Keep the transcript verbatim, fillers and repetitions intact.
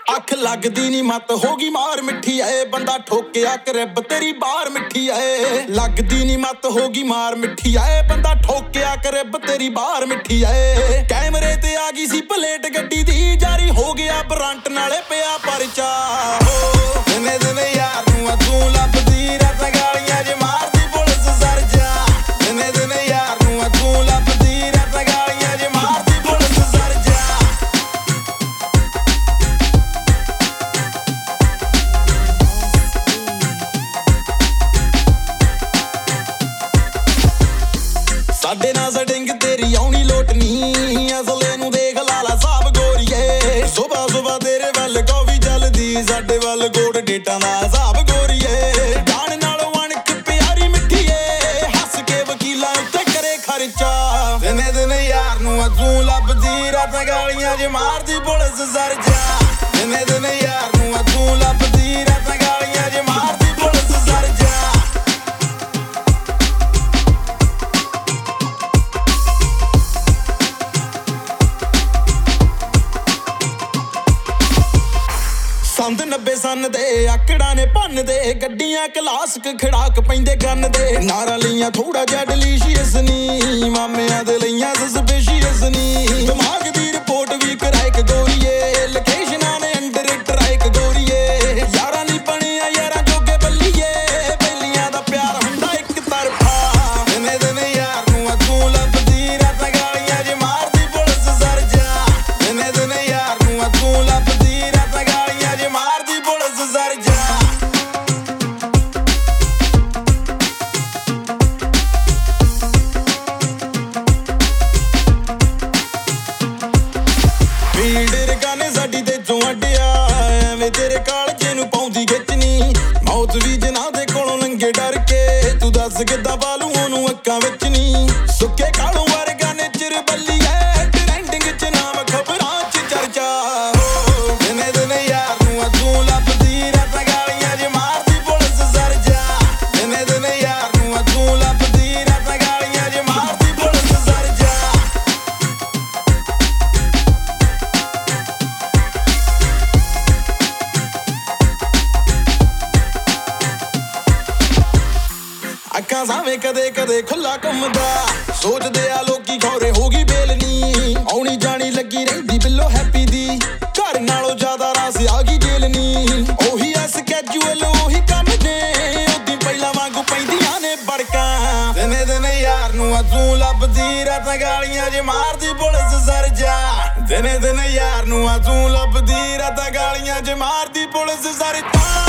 ਅੱਖ ਲੱਗਦੀ ਨੀ ਮੱਤ ਹੋ ਗਈ ਮਾਰ ਮਿੱਠੀ ਐ ਬੰਦਾ ਠੋਕਿਆ ਕਰਬ ਤੇਰੀ ਬਾਹਰ ਮਿੱਠੀ ਐ ਲੱਗਦੀ ਨੀ ਮੱਤ ਹੋ ਗਈ ਮਾਰ ਮਿੱਠੀ ਐ ਬੰਦਾ ਠੋਕਿਆ ਕਰਬ ਤੇਰੀ ਬਾਹਰ ਮਿੱਠੀ ਐ ਕੈਮਰੇ ਤੇ ਆ ਗਈ ਸੀ ਪਲੇਟ ਗੱਡੀ ਦੀ ਜਾਰੀ ਹੋ ਗਿਆ ਬਰੰਟ ਨਾਲੇ ਪਿਆ ਪਰਚਾ ਓ ਦਿਨੇ ਦਿਨੇ ਯਾਰ ਨੂੰ ਤੂੰ ਲੱਭਦੀ ਰਾਤ ਗਾਲੀਆਂ ਜੇ ਮਾਰਦੀ ਪੁਲਿਸ ਸਰ ਜਾ ਦਿਨੇ ਦਿਨੇ ਯਾਰ ਨੂੰ ਤੂੰ ਲੱਭਦੀ ਰਾਤ ਗਾਲੀਆਂ ਜੇ ਮਾਰਦੀ ਪੁਲਿਸ ਸਰ ਜਾ ਸਾਡੇ ਨਾਲ ਸਟਿੰਗ ਤੇਰੀ ਆਉਣੀ ਲੋਟ ਨੀ ਅਸਲੇ ਨੂੰ ਦੇਖ ਲਾਲਾ ਸਾਹਿਬ ਗੋਰੀਏ ਸੁਬਾ ਸੁਬਾ ਤੇਰੇ ਵੱਲ ਕੌਫੀ ਚੱਲਦੀ ਸਾਡੇ ਵੱਲ ਗੋੜ ਡੇਟਾਂ ਦਾ ਹਿਸਾਬ ਗੋਰੀਏ ਜਾਣ ਨਾਲੋਂ ਅਣਖ ਪਿਆਰੀ ਮਿੱਠੀਏ ਹੱਸ ਕੇ ਵਕੀਲਾਂ ਉੱਤੇ ਕਰੇ ਖਰਚਾ ਦਿਨੇ ਦਿਨੇ ਯਾਰ ਨੂੰ ਤੂੰ ਲੱਭਦੀ ਰਾਤ ਗਾਲੀਆਂ ਜੇ ਮਾਰਦੀ ਪੁਲਿਸ ਸਰ ਜਾ ਦਿਨੇ ਦਿਨੇ ਯਾਰ ਨੂੰ ਤੂੰ ਲੱਭਦੀ ਰਾਤ ਗਾਲੀਆਂ ਜੇ ਮਾਰਦੀ ਪੁਲਿਸ ਸਰ ਜਾ ਸੰਦ ਨੱਬੇ ਸੰਨ ਦੇ ਆਕੜਾਂ ਨੇ ਭੰਨ ਦੇ ਗੱਡੀਆਂ ਕਲਾਸਕ ਖੜਾਕ ਪੈਂਦੇ ਗੰਨ ਦੇ ਨਾਰਾਂ ਲਈਆਂ ਥੋੜਾ ਜਿਹਾ ਡਿਲੀਸ਼ੀਅਸ ਨੀ ਮਾਮਿਆਂ ਦੇ ਲਈਆਂ ਸਸਪੀਸ਼ੀਅਸ ਨੀ ਦਿਮਾਗ ਦੀ ਰਿਪੋਰਟ ਵੀ ਕਰਾਇਕ ਗੋਰੀਏ ਲੋਕੇਸ਼ਨਾਂ ਨੇ ਅੰਡਰ ਟਰਾਇਕ ਗੋਰੀਏ ਯਾਰਾਂ ਨਹੀਂ ਬਣਿਆ ਯਾਰਾਂ ਜੋਗੇ ਬੱਲੀਏ ਬੇਲੀਆਂ ਦਾ ਪਿਆਰ ਹੁੰਦਾ ਇੱਕ ਤਰਫਾ ਦਿਨੇ ਦਿਨੇ ਯਾਰ ਨੂੰ ਤੂੰ ਲੱਭਦੀ ਰਾਤ ਗਾਲੀਆਂ ਜੇ ਮਾਰਦੀ ਪੁਲਿਸ ਸਰ ਜਾ ਦਿਨੇ ਦਿਨੇ ਯਾਰ ਨੂੰ ਤੂੰ ਲੱਭਦੀ ਰਾਤ ਗਾਲੀਆਂ ਜੇ ਮਾਰਦੀ ਪੁਲਿਸ ਸਰ ਜਾ ਭੀੜ ਰਕਾਨੇ ਸਾਡੀ ਤੇ ਚੋਂ ਅੱਡਿਆ ਐਵੇਂ ਤੇਰੇ ਕਾਲਜੇ ਨੂੰ ਪਾਉਂਦੀ ਖਿੱਚਣੀ ਮੌਤ ਵੀ ਜਨਾਹ ਦੇ ਕੋਲੋਂ ਲੰਘੇ ਡਰ ਕੇ ਤੂੰ ਦੱਸ ਕਿੱਦਾਂ ਪਾਲੂ ਉਹਨੂੰ ਅੱਖਾਂ ਵਿੱਚ ਨੀ ਸੁੱਕੇ ਕਾਲੋਂ ਵਰਗਾ ਨੇਚਰ ਬੱਲੀਏ ਟ੍ਰੈਂਡਿੰਗ ਚ ਨਾਮ ਖਬਰਾਂ ਚ ਚਰਚਾ ਦਿਨੇ ਦਿਨੇ ਯਾਰ ਨੂੰ ਤੂੰ ਲੱਭਦੀ ਰਾਤ ਗਾਲੀਆਂ ਜੇ ਮਾਰਦੀ ਪੁਲਿਸ ਸਰ ਜਾ ਦਿਨੇ ਦਿਨੇ ਯਾਰ ਨੂੰ ਤੂੰ ਲੱਭਦੀ ਰਾਤ ਗਾਲੀਆਂ ਜੇ ਮਾਰਦੀ ਪੁਲਿਸ ਸਰ ਜਾ ਅੱਖਾਂ ਸਾਵੇਂ ਕਦੇ ਕਦੇ ਖੁੱਲਾ ਘੁੰਮਦਾ ਸੋਚਦੇ ਆ ਲੋਕੀ ਖੌਰੇ ਹੋ ਗਈ ਬੇਲ ਨੀ ਆਉਣੀ ਜਾਣੀ ਲੱਗੀ ਰਹਿੰਦੀ ਬਿੱਲੋ ਹੈਪੀ ਦੀ ਘਰ ਨਾਲੋਂ ਜ਼ਿਆਦਾ ਰਾਸ ਆ ਗਈ ਜੇਲ ਨੀ ਉਹੀ ਆ ਸਕੈਜੂਅਲ ਉਹੀ ਕੰਮ ਨੇ ਉਦੀ ਪਹਿਲਾਂ ਵਾਂਗੂ ਪੈਂਦੀਆਂ ਨੇ ਬੜਕਾਂ ਦਿਨੇ ਦਿਨੇ ਯਾਰ ਨੂੰ ਤੂੰ ਲੱਭਦੀ ਰਾਤ ਗਾਲੀਆਂ ਜੇ ਮਾਰਦੀ ਪੁਲਿਸ ਸਰ ਜਾ ਦਿਨੇ ਦਿਨੇ ਯਾਰ ਨੂੰ ਤੂੰ ਲੱਭਦੀ ਰਾਤ ਗਾਲੀਆਂ ਜੇ ਮਾਰਦੀ ਪੁਲਿਸ ਸਰ ਜਾ